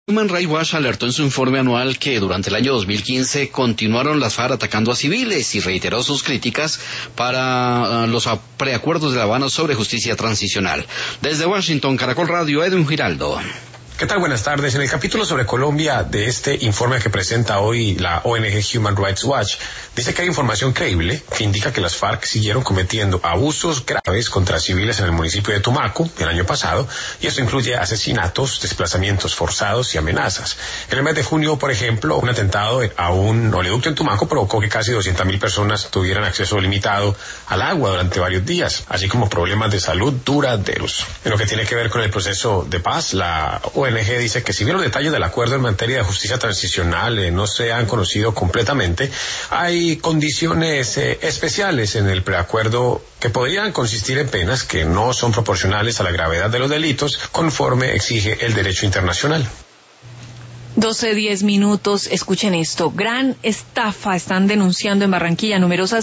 Human Rights Watch alertó en su informe anual que durante el año 2015 continuaron las FARC atacando a civiles y reiteró sus críticas para los preacuerdos de La Habana sobre justicia transicional. Desde Washington, Caracol Radio, Edwin Giraldo. ¿Qué tal? Buenas tardes. En el capítulo sobre Colombia de este informe que presenta hoy la ONG Human Rights Watch, dice que hay información creíble que indica que las FARC siguieron cometiendo abusos graves contra civiles en el municipio de Tumaco el año pasado, y esto incluye asesinatos, desplazamientos forzados y amenazas. En el mes de junio, por ejemplo, un atentado a un oleoducto en Tumaco provocó que casi 200.000 personas tuvieran acceso limitado al agua durante varios días, así como problemas de salud duraderos. En lo que tiene que ver con el proceso de paz, la ONG dice que si bien los detalles del acuerdo en materia de justicia transicional no se han conocido completamente, hay condiciones especiales en el preacuerdo que podrían consistir en penas que no son proporcionales a la gravedad de los delitos, conforme exige el derecho internacional. 12:10. Escuchen esto. Gran estafa están denunciando en Barranquilla numerosas